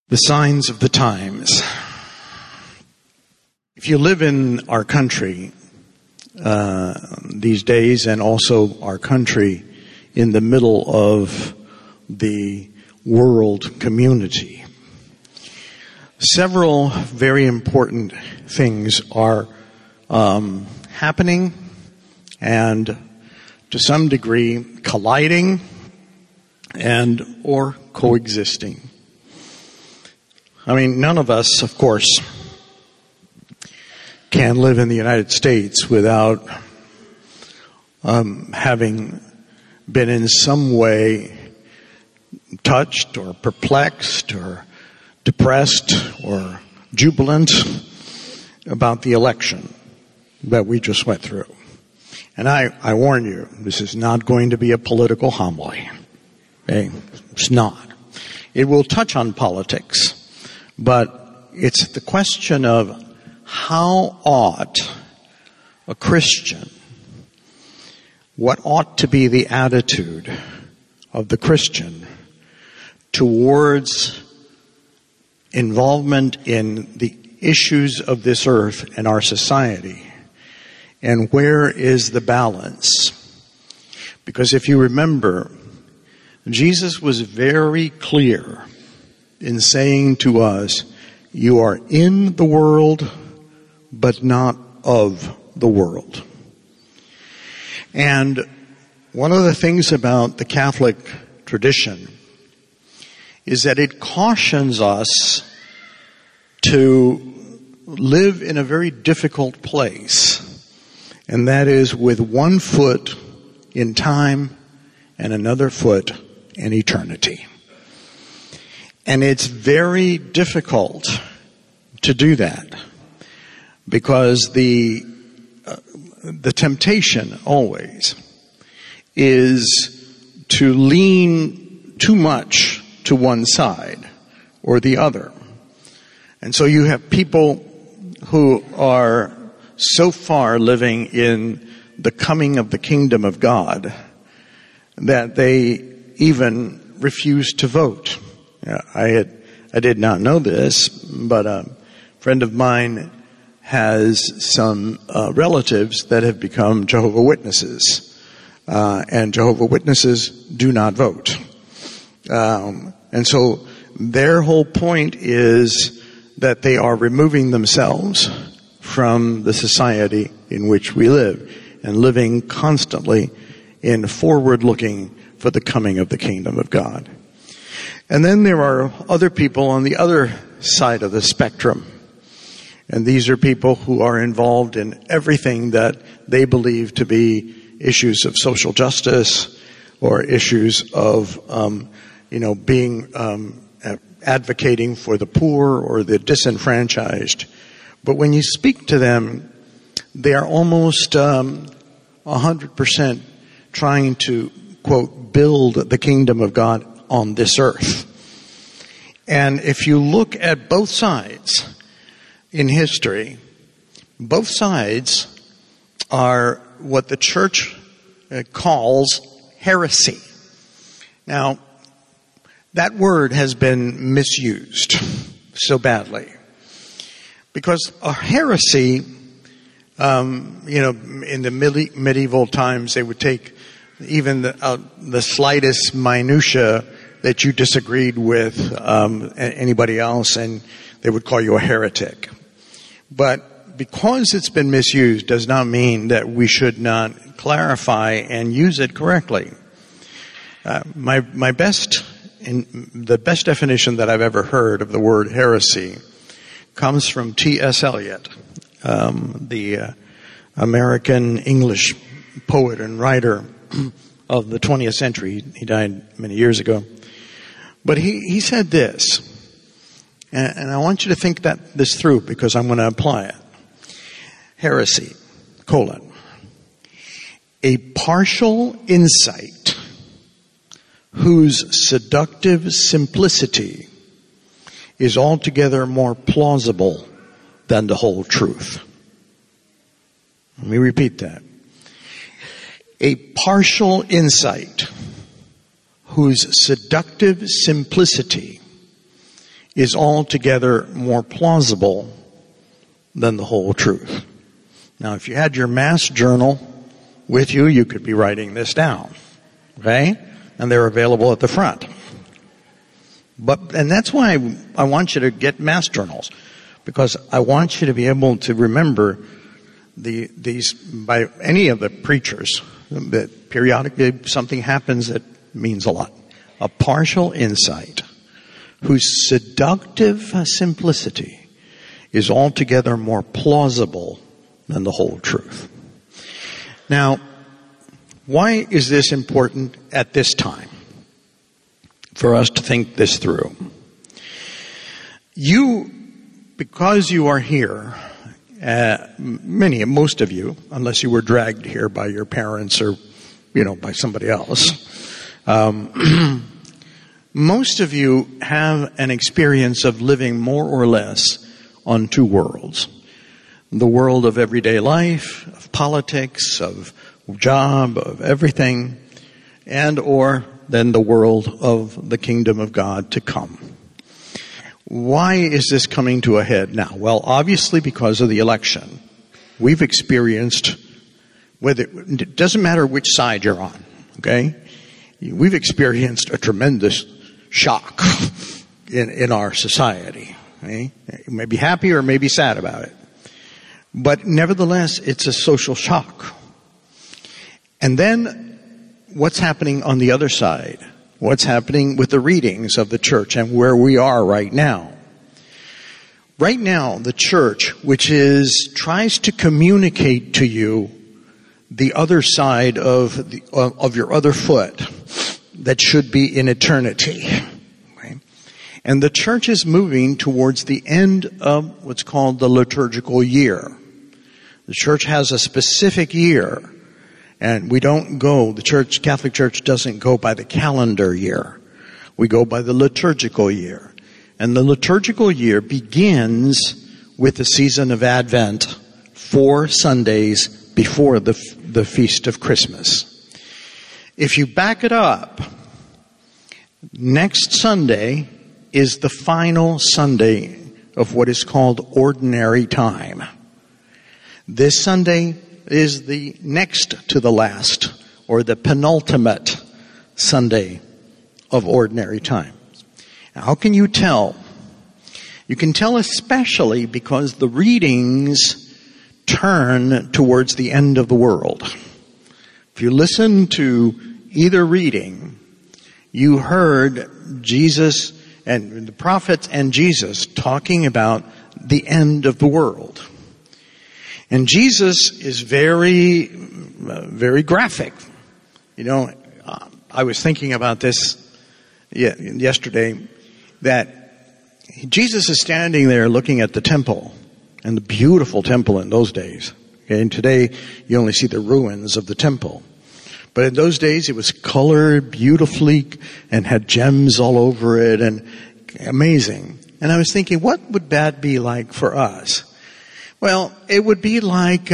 The signs of the times. If you live in our country these days, and also our country in the middle of the world community, several very important things are happening and to some degree colliding and or coexisting. I mean, none of us, of course, can live in the United States without having been in some way touched or perplexed or depressed or jubilant about the election that we just went through. And I warn you, this is not going to be a political homily. Okay? It's not. It will touch on politics. But it's the question of how ought a Christian, what ought to be the attitude of the Christian towards involvement in the issues of this earth and our society, and where is the balance? Because if you remember, Jesus was very clear in saying to us, you are in the world, but not of the world. And one of the things about the Catholic tradition is that it cautions us to live in a very difficult place, and that is with one foot in time and another foot in eternity. And it's very difficult to do that because the temptation always is to lean too much to one side or the other. And so you have people who are so far living in the coming of the kingdom of God that they even refuse to vote. I did not know this, but a friend of mine has some relatives that have become Jehovah's Witnesses, and Jehovah's Witnesses do not vote. And so their whole point is that they are removing themselves from the society in which we live and living constantly in forward-looking for the coming of the kingdom of God. And then there are other people on the other side of the spectrum. And these are people who are involved in everything that they believe to be issues of social justice or issues of, advocating for the poor or the disenfranchised. But when you speak to them, they are almost 100% trying to, quote, build the kingdom of God on this earth. And if you look at both sides in history, both sides are what the church calls heresy. Now, that word has been misused so badly because a heresy, in the medieval times, they would take even the slightest minutia that you disagreed with anybody else, and they would call you a heretic. But because it's been misused does not mean that we should not clarify and use it correctly. The best definition that I've ever heard of the word heresy comes from T.S. Eliot, the American English poet and writer of the 20th century. He died many years ago. But he said this, and I want you to think this through because I'm going to apply it. Heresy, a partial insight whose seductive simplicity is altogether more plausible than the whole truth. Let me repeat that. A partial insight whose seductive simplicity is altogether more plausible than the whole truth. Now, if you had your Mass journal with you, you could be writing this down, okay? And they're available at the front. And that's why I want you to get Mass journals, because I want you to be able to remember these by any of the preachers, that periodically something happens that means a lot. A partial insight whose seductive simplicity is altogether more plausible than the whole truth. Now, why is this important at this time for us to think this through? Because you are here, most of you, unless you were dragged here by your parents or, by somebody else, most of you have an experience of living more or less on two worlds. The world of everyday life, of politics, of job, of everything, and or then the world of the kingdom of God to come. Why is this coming to a head now? Well, obviously because of the election. We've experienced, it doesn't matter which side you're on, okay? We've experienced a tremendous shock in our society. Okay? You may be happy or may be sad about it. But nevertheless, it's a social shock. And then what's happening on the other side? What's happening with the readings of the church and where we are right now? Right now, the church, which tries to communicate to you the other side of your other foot that should be in eternity. Okay? And the church is moving towards the end of what's called the liturgical year. The church has a specific year. And the Catholic Church doesn't go by the calendar year. We go by the liturgical year. And the liturgical year begins with the season of Advent, 4 Sundays before the feast of Christmas. If you back it up, next Sunday is the final Sunday of what is called ordinary time. This Sunday is the next to the last, or the penultimate Sunday of ordinary time. Now, how can you tell? You can tell especially because the readings turn towards the end of the world. If you listen to either reading, you heard Jesus and the prophets and Jesus talking about the end of the world. And Jesus is very, very graphic. I was thinking about this yesterday, that Jesus is standing there looking at the temple, and the beautiful temple in those days. Okay? And today, you only see the ruins of the temple. But in those days, it was colored beautifully and had gems all over it, and amazing. And I was thinking, what would that be like for us? Well, it would be like,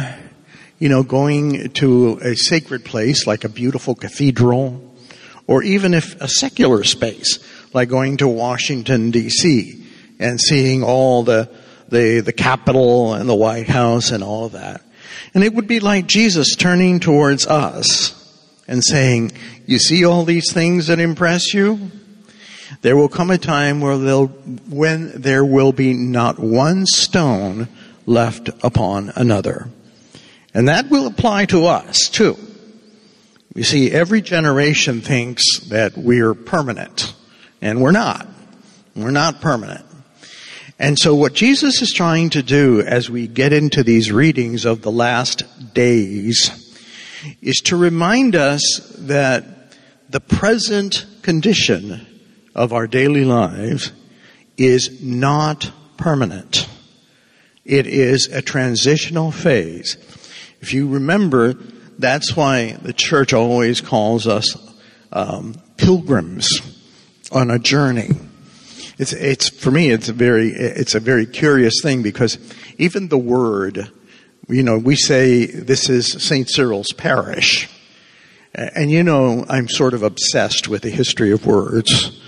going to a sacred place, like a beautiful cathedral, or even if a secular space, like going to Washington, D.C., and seeing all the Capitol and the White House and all of that. And it would be like Jesus turning towards us and saying, you see all these things that impress you? There will come a time when there will be not one stone left upon another. And that will apply to us too. You see, every generation thinks that we're permanent, and we're not. We're not permanent. And so what Jesus is trying to do as we get into these readings of the last days is to remind us that the present condition of our daily lives is not permanent. It is a transitional phase. If you remember, that's why the church always calls us pilgrims on a journey. It's for me, it's a very curious thing, because even the word, we say this is St. Cyril's parish. And I'm sort of obsessed with the history of words.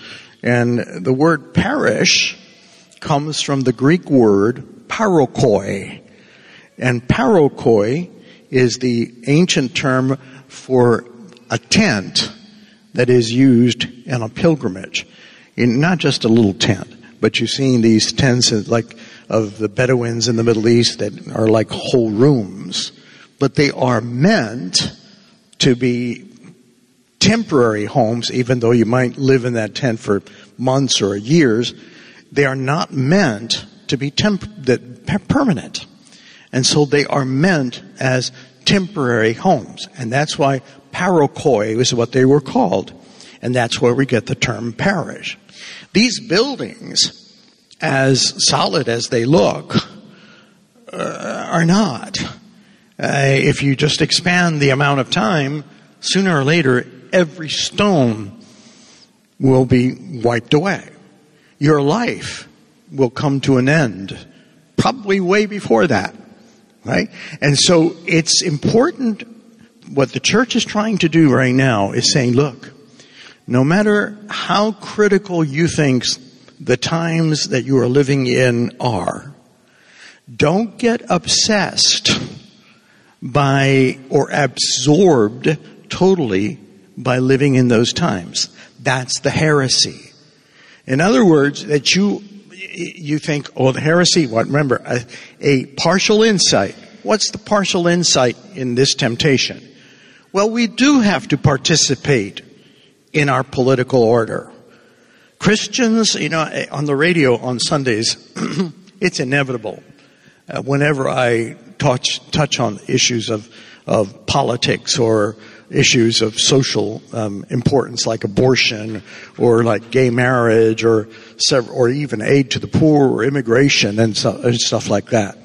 And the word parish comes from the Greek word parokoi. And parokoi is the ancient term for a tent that is used in a pilgrimage. Not just a little tent, but you've seen these tents like of the Bedouins in the Middle East that are like whole rooms. But they are meant to be temporary homes, even though you might live in that tent for months or years. They are not meant to be permanent. And so they are meant as temporary homes. And that's why parokoi is what they were called. And that's where we get the term parish. These buildings, as solid as they look, are not. If you just expand the amount of time, sooner or later, every stone will be wiped away. Your life will come to an end, probably way before that, right? And so it's important. What the church is trying to do right now is saying, look, no matter how critical you think the times that you are living in are, don't get obsessed by or absorbed totally by living in those times. That's the heresy. In other words, that you think, oh, the heresy, what? Remember, a partial insight. What's the partial insight in this temptation? Well, we do have to participate in our political order. Christians, on the radio on Sundays, it's inevitable. Whenever I touch on issues of politics or issues of social importance like abortion or like gay marriage or even aid to the poor or immigration and stuff like that.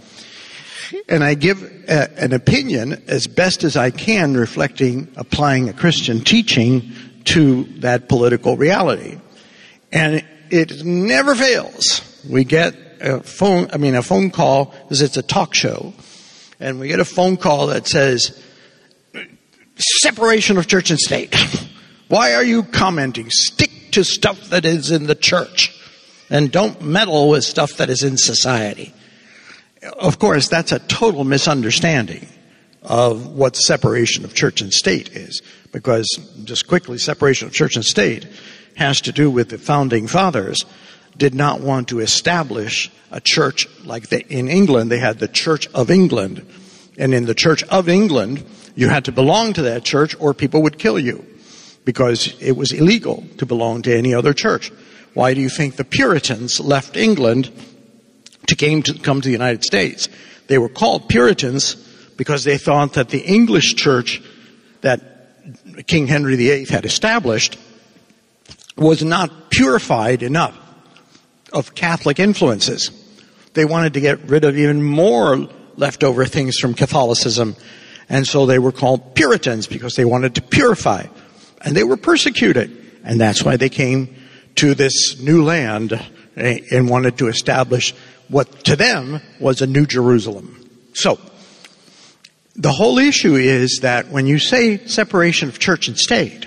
And I give an opinion as best as I can applying a Christian teaching to that political reality. And it never fails. We get a phone call, because it's a talk show, and we get a phone call that says, separation of church and state. Why are you commenting? Stick to stuff that is in the church and don't meddle with stuff that is in society. Of course, that's a total misunderstanding of what separation of church and state is, because just quickly, separation of church and state has to do with the founding fathers did not want to establish a church like in England. They had the Church of England. And in the Church of England, you had to belong to that church or people would kill you because it was illegal to belong to any other church. Why do you think the Puritans left England to come to the United States? They were called Puritans because they thought that the English church that King Henry VIII had established was not purified enough of Catholic influences. They wanted to get rid of even more leftover things from Catholicism. And so they were called Puritans because they wanted to purify. And they were persecuted. And that's why they came to this new land and wanted to establish what to them was a New Jerusalem. So, the whole issue is that when you say separation of church and state,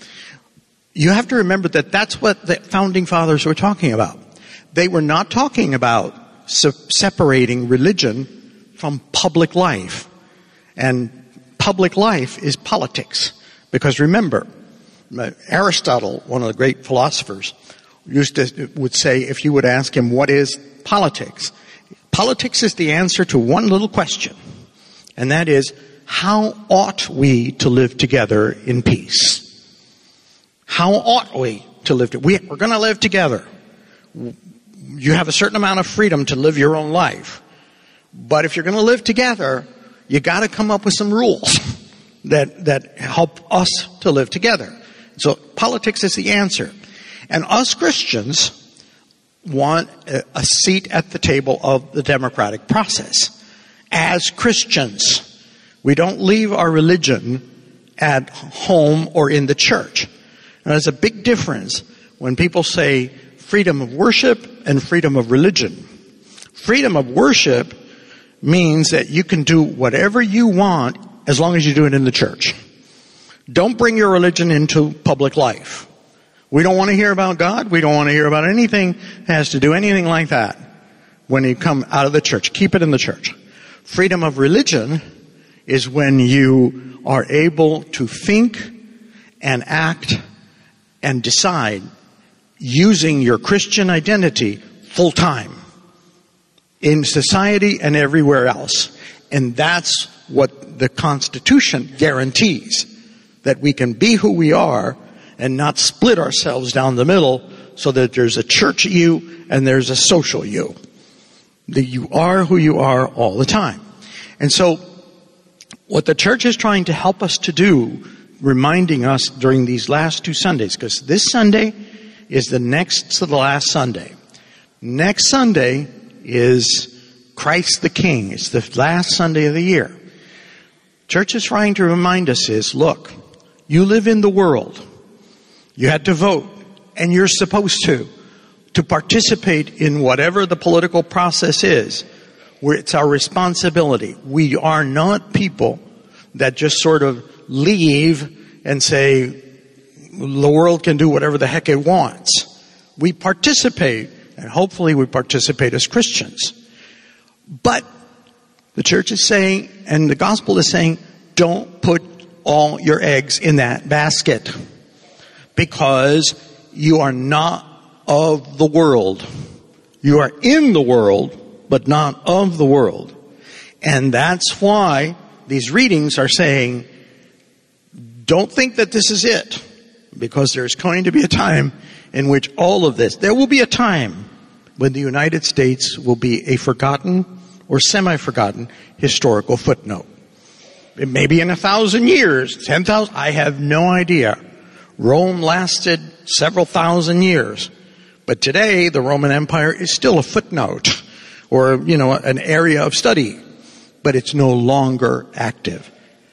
you have to remember that that's what the founding fathers were talking about. They were not talking about separating religion from public life. And public life is politics. Because remember, Aristotle, one of the great philosophers, would say, if you would ask him, what is politics? Politics is the answer to one little question. And that is, how ought we to live together in peace? How ought we to live together? We're going to live together. You have a certain amount of freedom to live your own life. But if you're going to live together, you got to come up with some rules that help us to live together. So politics is the answer. And us Christians want a seat at the table of the democratic process. As Christians, we don't leave our religion at home or in the church. And there's a big difference when people say freedom of worship and freedom of religion. Freedom of worship means that you can do whatever you want as long as you do it in the church. Don't bring your religion into public life. We don't want to hear about God. We don't want to hear about anything that has to do anything like that when you come out of the church. Keep it in the church. Freedom of religion is when you are able to think and act and decide using your Christian identity full time in society and everywhere else. And that's what the Constitution guarantees, that we can be who we are and not split ourselves down the middle so that there's a church you and there's a social you. That you are who you are all the time. And so what the church is trying to help us to do, reminding us during these last 2 Sundays, because this Sunday is the next to the last Sunday. Next Sunday is Christ the King. It's the last Sunday of the year. Church is trying to remind us is, look, you live in the world. You had to vote, and you're supposed to participate in whatever the political process is, where it's our responsibility. We are not people that just sort of leave and say, the world can do whatever the heck it wants. We participate, and hopefully we participate as Christians. But the church is saying, and the gospel is saying, don't put all your eggs in that basket, because you are not of the world. You are in the world, but not of the world. And that's why these readings are saying, don't think that this is it, because there's going to be a time in which all of this, there will be a time when the United States will be a forgotten or semi-forgotten historical footnote. It may be in 1,000 years, 10,000, I have no idea. Rome lasted several thousand years. But today, the Roman Empire is still a footnote or, an area of study. But it's no longer active.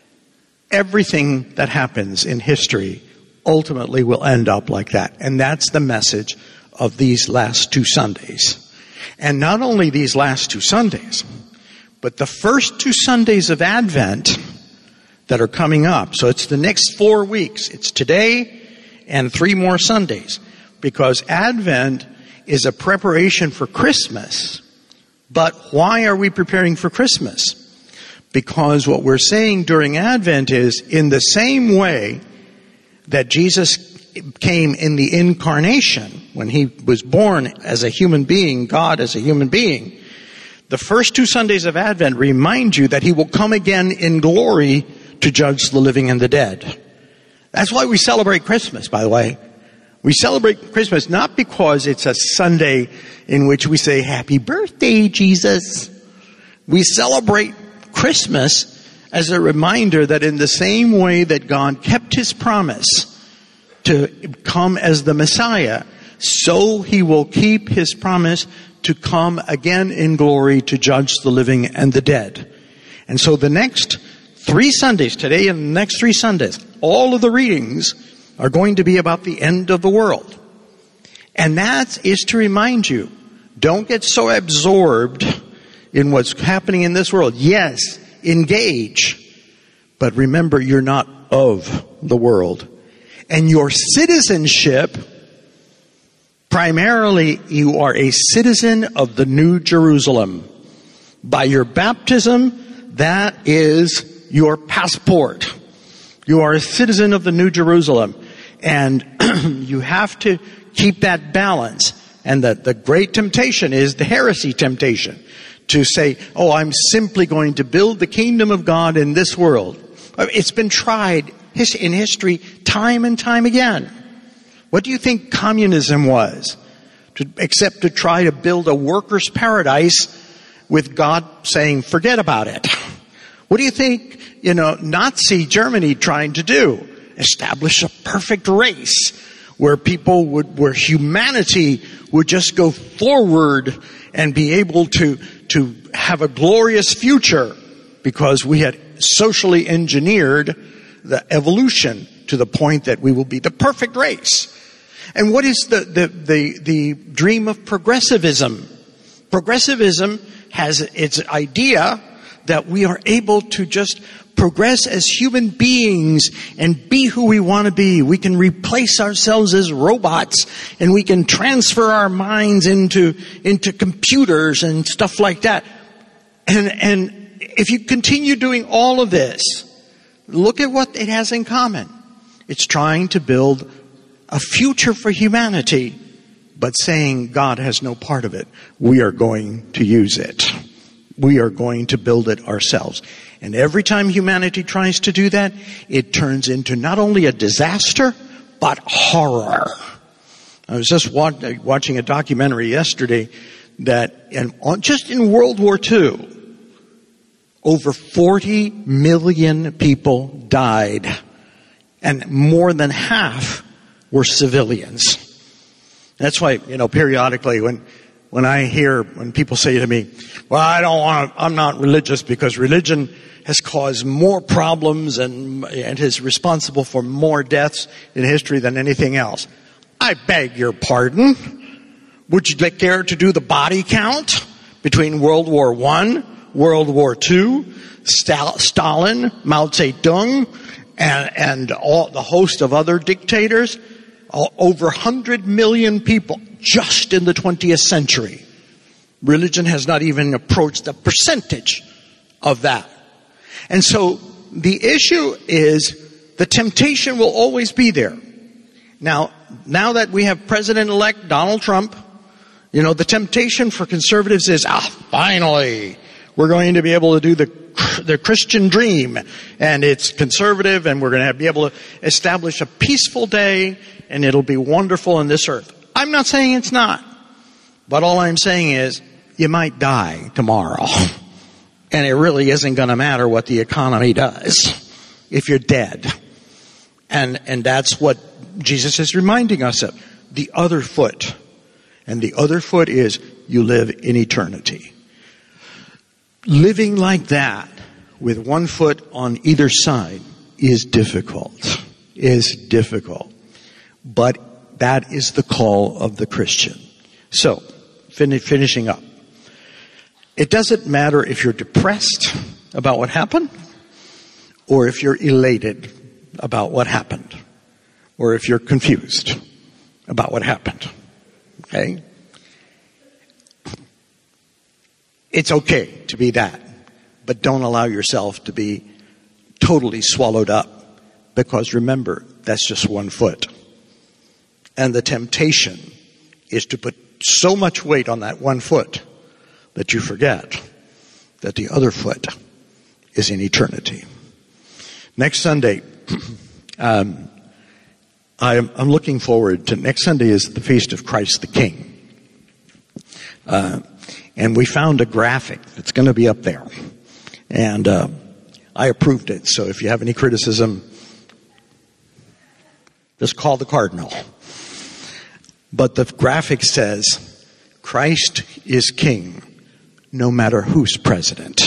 Everything that happens in history ultimately will end up like that. And that's the message of these last 2 Sundays. And not only these last 2 Sundays, but the first 2 Sundays of Advent that are coming up. So it's the next 4 weeks. It's today and 3 more Sundays. Because Advent is a preparation for Christmas. But why are we preparing for Christmas? Because what we're saying during Advent is, in the same way that Jesus came in the incarnation, when he was born as a human being, God as a human being, the first 2 Sundays of Advent remind you that he will come again in glory to judge the living and the dead. That's why we celebrate Christmas, by the way. We celebrate Christmas not because it's a Sunday in which we say, happy birthday, Jesus. We celebrate Christmas as a reminder that in the same way that God kept his promise to come as the Messiah, so he will keep his promise to come again in glory to judge the living and the dead. And so the next 3 Sundays, today and the next 3 Sundays, all of the readings are going to be about the end of the world. And that is to remind you, don't get so absorbed in what's happening in this world. Yes, engage, but remember you're not of the world. And your citizenship, primarily you are a citizen of the New Jerusalem. By your baptism, that is your passport. You are a citizen of the New Jerusalem. And you have to keep that balance. And the great temptation is the heresy temptation. To say, I'm simply going to build the kingdom of God in this world. It's been tried in history time and time again. What do you think communism was? Except to try to build a workers' paradise with God saying, forget about it. What do you think, Nazi Germany trying to do? Establish a perfect race where where humanity would just go forward and be able to have a glorious future because we had socially engineered the evolution to the point that we will be the perfect race. And what is the dream of progressivism? Progressivism has its idea that we are able to just progress as human beings and be who we want to be. We can replace ourselves as robots, and we can transfer our minds into computers and stuff like that. And if you continue doing all of this, look at what it has in common. It's trying to build a future for humanity, but saying God has no part of it. We are going to use it. We are going to build it ourselves. And every time humanity tries to do that, it turns into not only a disaster, but horror. I was just watching a documentary yesterday that just in World War II, over 40 million people died, and more than half were civilians. That's why, periodically when people say to me, well, I'm not religious because religion has caused more problems and is responsible for more deaths in history than anything else. I beg your pardon. Would you care to do the body count between World War I, World War II, Stalin, Mao Zedong, and all the host of other dictators? Over 100 million people just in the 20th century. Religion has not even approached the percentage of that. And so the issue is the temptation will always be there. Now that we have President-elect Donald Trump, the temptation for conservatives is, finally, we're going to be able to do the Christian dream, and it's conservative, and we're going to be able to establish a peaceful day, and it'll be wonderful in this earth. I'm not saying it's not, but all I'm saying is you might die tomorrow, and it really isn't going to matter what the economy does if you're dead. And that's what Jesus is reminding us of. The other foot. And the other foot is you live in eternity. Living like that with one foot on either side is difficult. But that is the call of the Christian. So, finishing up. It doesn't matter if you're depressed about what happened, or if you're elated about what happened, or if you're confused about what happened. Okay? It's okay to be that, but don't allow yourself to be totally swallowed up, because remember, that's just one foot. And the temptation is to put so much weight on that one foot that you forget that the other foot is in eternity. Next Sunday, I'm looking forward to, next Sunday is the Feast of Christ the King. And we found a graphic that's going to be up there. And I approved it, so if you have any criticism, just call the cardinal. But the graphic says, Christ is king, no matter who's president.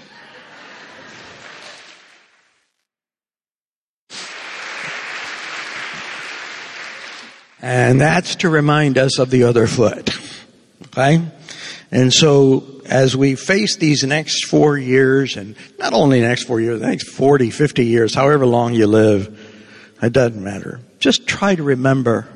And that's to remind us of the other foot. Okay? And so, as we face these next 4 years, and not only the next 4 years, the next 40, 50 years, however long you live, it doesn't matter. Just try to remember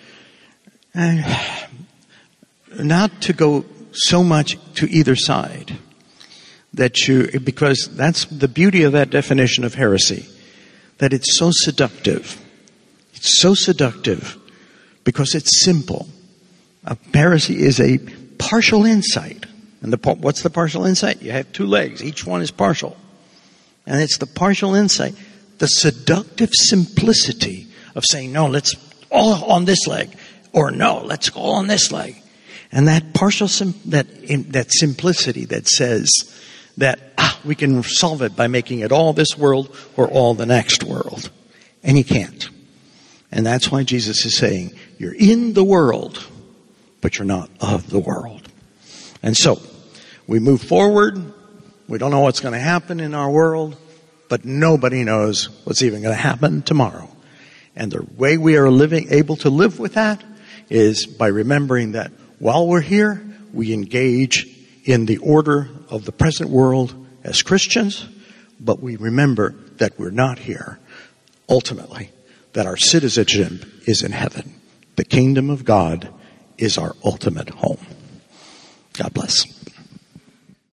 not to go so much to either side because that's the beauty of that definition of heresy, that it's so seductive. It's so seductive because it's simple. A heresy is a partial insight. And what's the partial insight? You have two legs. Each one is partial. And it's the partial insight, the seductive simplicity of saying, no, let's all on this leg. Or no, let's go on this leg. And that partial, that simplicity that says that we can solve it by making it all this world or all the next world. And you can't. And that's why Jesus is saying, you're in the world, but you're not of the world. And so, we move forward. We don't know what's going to happen in our world, but nobody knows what's even going to happen tomorrow. And the way we are able to live with that is by remembering that while we're here, we engage in the order of the present world as Christians. but we remember that we're not here ultimately, that our citizenship is in heaven. The kingdom of God is our ultimate home. God bless.